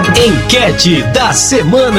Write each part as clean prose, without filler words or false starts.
Enquete da semana.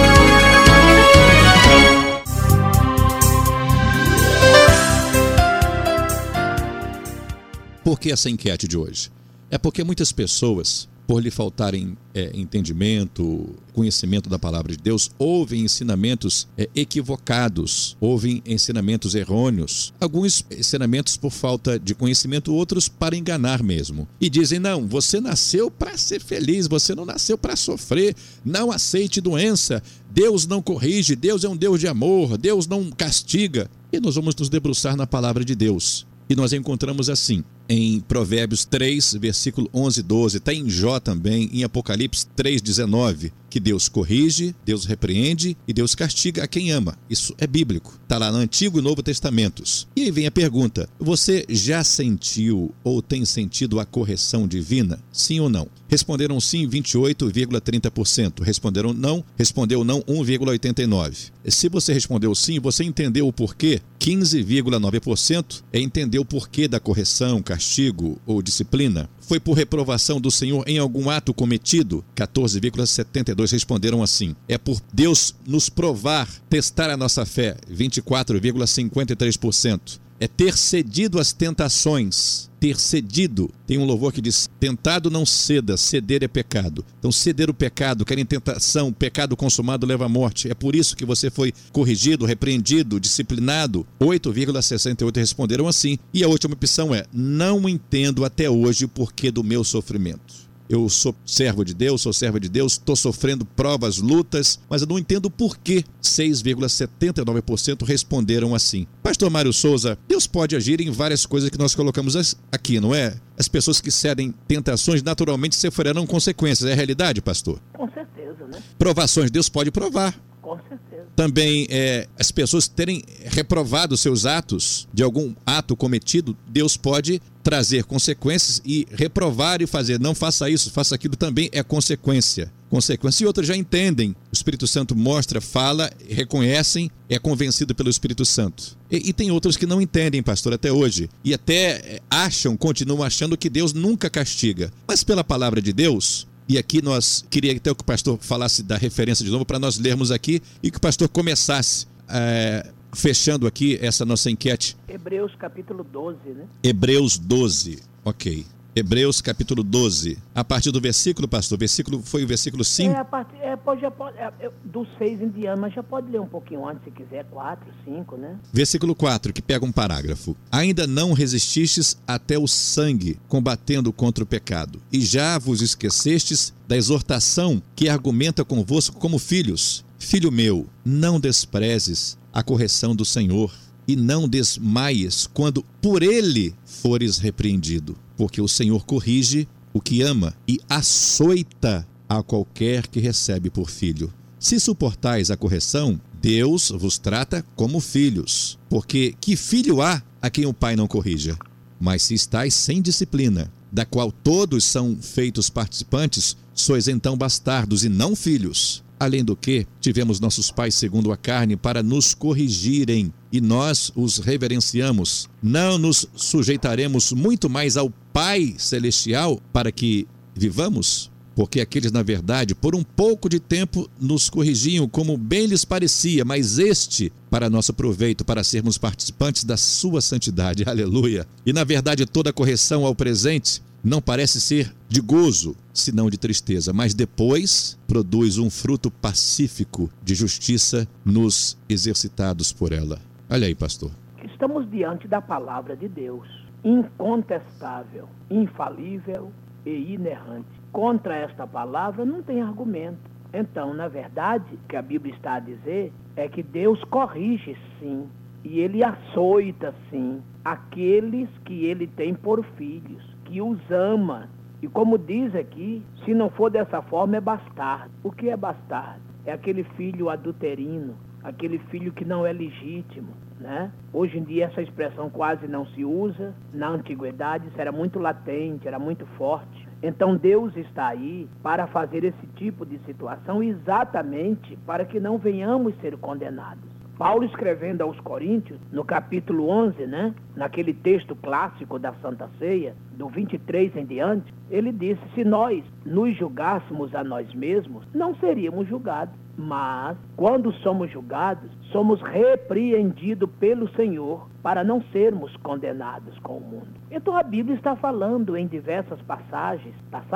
Por que essa enquete de hoje? É porque muitas pessoas, por lhe faltarem entendimento, conhecimento da palavra de Deus, ouvem ensinamentos equivocados, ouvem ensinamentos errôneos, alguns ensinamentos por falta de conhecimento, outros para enganar mesmo. E dizem, não, você nasceu para ser feliz, você não nasceu para sofrer, não aceite doença, Deus não corrige, Deus é um Deus de amor, Deus não castiga. E nós vamos nos debruçar na palavra de Deus. E nós encontramos assim, em Provérbios 3, versículo 11 e 12, está em Jó também, em Apocalipse 3, 19, que Deus corrige, Deus repreende e Deus castiga a quem ama. Isso é bíblico, está lá no Antigo e Novo Testamentos. E aí vem a pergunta, você já sentiu ou tem sentido a correção divina? Sim ou não? Responderam sim 28,30%, respondeu não 1,89%. Se você respondeu sim, você entendeu o porquê? 15,9% entendeu o porquê da correção, castigo ou disciplina. Foi por reprovação do Senhor em algum ato cometido? 14,72% responderam assim. É por Deus nos provar, testar a nossa fé? 24,53%. É ter cedido às tentações. Ter cedido. Tem um louvor que diz, tentado não ceda, ceder é pecado. Então ceder o pecado, cair em tentação, pecado consumado leva à morte. É por isso que você foi corrigido, repreendido, disciplinado. 8,68% responderam assim. E a última opção é, não entendo até hoje o porquê do meu sofrimento. Eu sou servo de Deus, sou serva de Deus, estou sofrendo provas, lutas, mas eu não entendo o porquê. 6,79% responderam assim. Pastor Mário Souza, Deus pode agir em várias coisas que nós colocamos aqui, não é? As pessoas que cedem tentações naturalmente sofrerão consequências. É a realidade, pastor? Com certeza, né? Provações, Deus pode provar. Com certeza. Também as pessoas terem reprovado seus atos, de algum ato cometido, Deus pode trazer consequências e reprovar e fazer, não faça isso, faça aquilo, também é consequência. E outros já entendem, o Espírito Santo mostra, fala, reconhecem, é convencido pelo Espírito Santo. E tem outros que não entendem, pastor, até hoje, e até continuam achando que Deus nunca castiga. Mas pela palavra de Deus, e aqui nós queria até que o pastor falasse da referência de novo, para nós lermos aqui, e que o pastor começasse fechando aqui essa nossa enquete. Hebreus capítulo 12, né? Hebreus 12, ok. Hebreus capítulo 12, a partir do versículo, pastor, foi o versículo 5? Do 6 em diante, mas já pode ler um pouquinho antes se quiser, 4, 5, né? Versículo 4, que pega um parágrafo. Ainda não resististes até o sangue, combatendo contra o pecado, e já vos esquecestes da exortação que argumenta convosco como filhos. Filho meu, não desprezes a correção do Senhor, e não desmaies quando por ele fores repreendido, porque o Senhor corrige o que ama e açoita a qualquer que recebe por filho. Se suportais a correção, Deus vos trata como filhos, porque que filho há a quem o pai não corrija? Mas se estáis sem disciplina, da qual todos são feitos participantes, sois então bastardos e não filhos. Além do que, tivemos nossos pais segundo a carne para nos corrigirem, e nós os reverenciamos. Não nos sujeitaremos muito mais ao Pai Celestial para que vivamos? Porque aqueles, na verdade, por um pouco de tempo nos corrigiam como bem lhes parecia, mas este para nosso proveito, para sermos participantes da sua santidade. Aleluia! E na verdade toda correção ao presente não parece ser de gozo, senão de tristeza, mas depois produz um fruto pacífico de justiça nos exercitados por ela. Olha aí, pastor. Estamos diante da palavra de Deus, incontestável, infalível e inerrante. Contra esta palavra não tem argumento. Então, na verdade, o que a Bíblia está a dizer é que Deus corrige sim, e Ele açoita sim aqueles que Ele tem por filhos, que os ama. E como diz aqui, se não for dessa forma é bastardo. O que é bastardo? É aquele filho adulterino, aquele filho que não é legítimo, né? Hoje em dia essa expressão quase não se usa. Na antiguidade isso era muito latente, era muito forte. Então Deus está aí para fazer esse tipo de situação exatamente para que não venhamos ser condenados. Paulo, escrevendo aos Coríntios, no capítulo 11, né, naquele texto clássico da Santa Ceia, do 23 em diante, ele disse: se nós nos julgássemos a nós mesmos, não seríamos julgados. Mas, quando somos julgados, somos repreendidos pelo Senhor para não sermos condenados com o mundo. Então a Bíblia está falando em diversas passagens,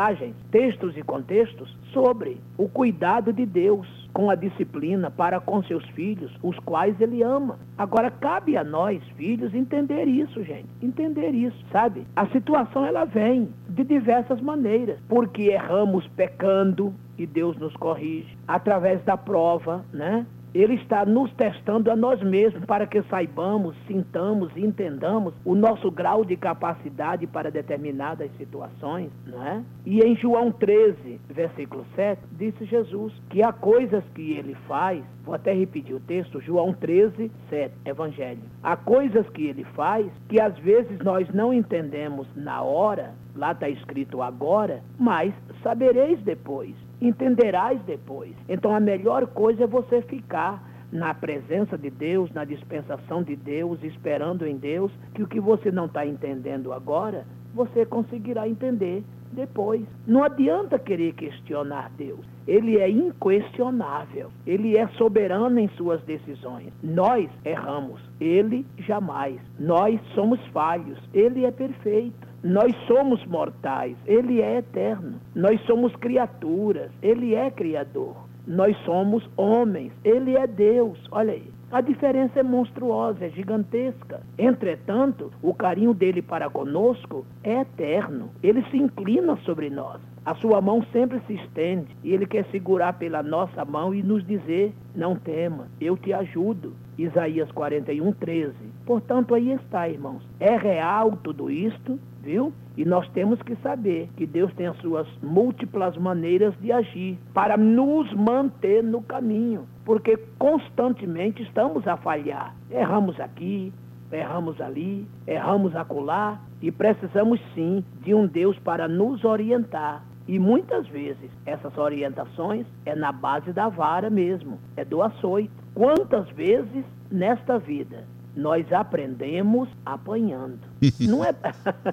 textos e contextos, sobre o cuidado de Deus com a disciplina para com seus filhos, os quais ele ama. Agora, cabe a nós, filhos, entender isso, gente. Entender isso, sabe? A situação, ela vem de diversas maneiras. Porque erramos pecando e Deus nos corrige. Através da prova, né? Ele está nos testando a nós mesmos para que saibamos, sintamos e entendamos o nosso grau de capacidade para determinadas situações, não é? E em João 13, versículo 7, disse Jesus que há coisas que ele faz, vou até repetir o texto, João 13, 7, Evangelho. Há coisas que ele faz que às vezes nós não entendemos na hora, lá está escrito agora, mas sabereis depois. Entenderás depois. Então a melhor coisa é você ficar na presença de Deus, na dispensação de Deus, esperando em Deus, que o que você não está entendendo agora, você conseguirá entender depois. Não adianta querer questionar Deus. Ele é inquestionável. Ele é soberano em suas decisões. Nós erramos. Ele jamais. Nós somos falhos. Ele é perfeito. Nós somos mortais, ele é eterno. Nós somos criaturas, ele é criador. Nós somos homens, ele é Deus. Olha aí, a diferença é monstruosa, é gigantesca. Entretanto, o carinho dele para conosco é eterno. Ele se inclina sobre nós. A sua mão sempre se estende e ele quer segurar pela nossa mão e nos dizer: não tema, eu te ajudo. Isaías 41, 13. Portanto, aí está, irmãos. É real tudo isto, viu? E nós temos que saber que Deus tem as suas múltiplas maneiras de agir para nos manter no caminho, porque constantemente estamos a falhar. Erramos aqui, erramos ali, erramos acolá, e precisamos sim de um Deus para nos orientar. E muitas vezes essas orientações é na base da vara mesmo, é do açoite. Quantas vezes nesta vida nós aprendemos apanhando? Não é,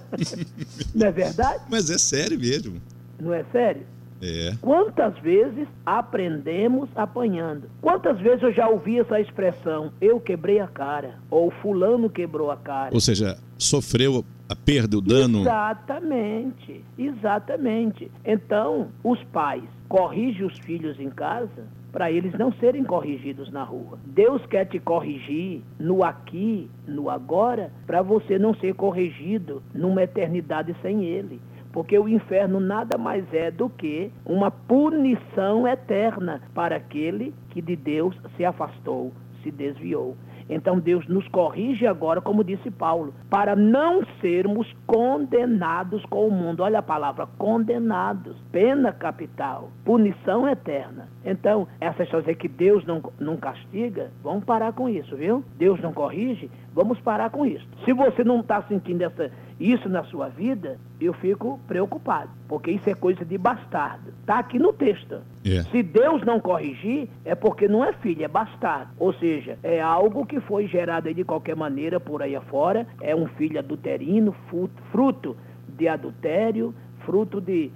não é verdade? Mas é sério mesmo. Não é sério? É. Quantas vezes aprendemos apanhando? Quantas vezes eu já ouvi essa expressão: eu quebrei a cara, ou fulano quebrou a cara? Ou seja, sofreu a perda, o dano. Exatamente, exatamente. Então, os pais corrigem os filhos em casa para eles não serem corrigidos na rua. Deus quer te corrigir no aqui, no agora, para você não ser corrigido numa eternidade sem Ele. Porque o inferno nada mais é do que uma punição eterna para aquele que de Deus se afastou, se desviou. Então Deus nos corrige agora, como disse Paulo, para não sermos condenados com o mundo. Olha a palavra, condenados, pena capital, punição eterna. Então, essa história que Deus não castiga, vamos parar com isso, viu? Deus não corrige, vamos parar com isso. Se você não está sentindo isso na sua vida, eu fico preocupado, porque isso é coisa de bastardo. Está aqui no texto. Se Deus não corrigir, é porque não é filho, é bastardo. Ou seja, é algo que foi gerado aí de qualquer maneira por aí afora, é um filho adulterino, fruto de adultério, fruto de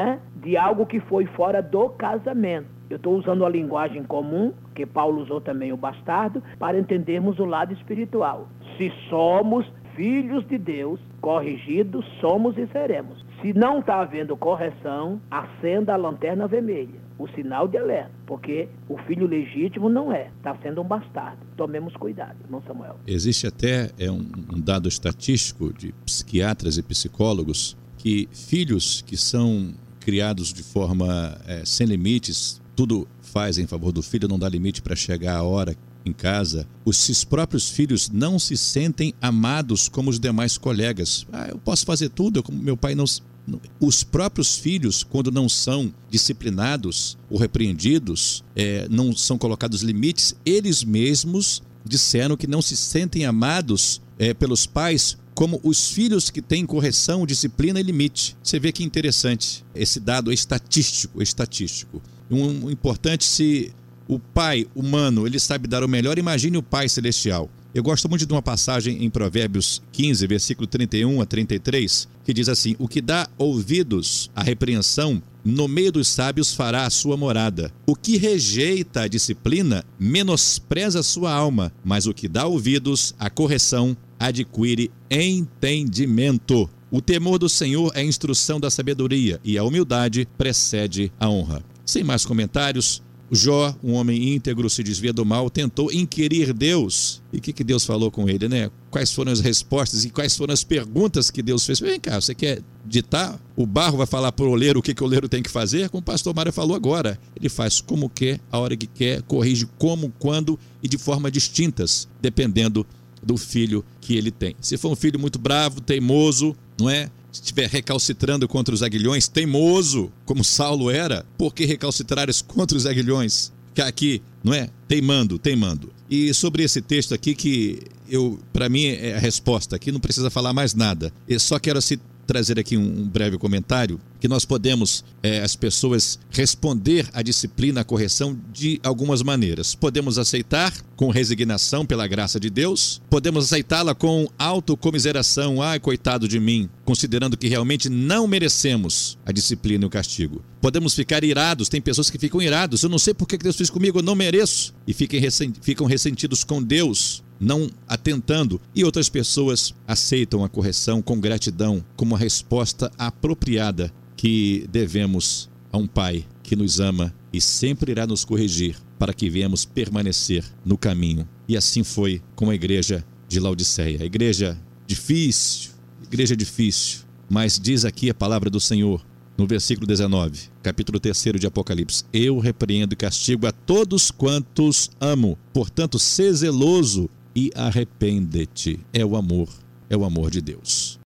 algo que foi fora do casamento. Eu estou usando a linguagem comum, que Paulo usou também o bastardo, para entendermos o lado espiritual. Se somos filhos de Deus, corrigidos somos e seremos. Se não está havendo correção, acenda a lanterna vermelha, o sinal de alerta, porque o filho legítimo não está sendo um bastardo. Tomemos cuidado, irmão Samuel. Existe até um dado estatístico de psiquiatras e psicólogos que filhos que são criados de forma sem limites, tudo faz em favor do filho, não dá limite para chegar a hora em casa, os próprios filhos não se sentem amados como os demais colegas. Eu posso fazer tudo, como meu pai não... Os próprios filhos, quando não são disciplinados ou repreendidos, não são colocados limites, eles mesmos disseram que não se sentem amados pelos pais como os filhos que têm correção, disciplina e limite. Você vê que interessante, esse dado é estatístico. Importante, se o pai humano ele sabe dar o melhor, imagine o pai celestial. Eu gosto muito de uma passagem em Provérbios 15, versículo 31 a 33, que diz assim: o que dá ouvidos à repreensão, no meio dos sábios fará a sua morada. O que rejeita a disciplina, menospreza a sua alma, mas o que dá ouvidos à correção, adquire entendimento. O temor do Senhor é a instrução da sabedoria, e a humildade precede a honra. Sem mais comentários, Jó, um homem íntegro, se desvia do mal, tentou inquirir Deus. E o que Deus falou com ele, né? Quais foram as respostas e quais foram as perguntas que Deus fez? Vem cá, você quer ditar? O barro vai falar para o oleiro o que o oleiro tem que fazer? Como o pastor Mário falou agora. Ele faz como quer, a hora que quer, corrige como, quando e de forma distintas, dependendo do filho que ele tem. Se for um filho muito bravo, teimoso, não é? Se estiver recalcitrando contra os aguilhões, teimoso, como Saulo era, por que recalcitrares contra os aguilhões? Aqui, não é? Teimando. E sobre esse texto aqui, que para mim é a resposta aqui, não precisa falar mais nada. Eu só quero assim trazer aqui um breve comentário, que nós podemos, as pessoas, responder à disciplina, à correção de algumas maneiras. Podemos aceitar com resignação pela graça de Deus, podemos aceitá-la com autocomiseração, ai, coitado de mim, considerando que realmente não merecemos a disciplina e o castigo. Podemos ficar irados, tem pessoas que ficam irados, eu não sei por que Deus fez comigo, eu não mereço, e ficam ressentidos com Deus, não atentando, e outras pessoas aceitam a correção com gratidão, como a resposta apropriada que devemos a um Pai que nos ama e sempre irá nos corrigir para que venhamos permanecer no caminho. E assim foi com a igreja de Laodiceia. A igreja difícil, mas diz aqui a palavra do Senhor, no versículo 19, capítulo 3 de Apocalipse: eu repreendo e castigo a todos quantos amo, portanto, sê zeloso e arrepende-te. É o amor de Deus.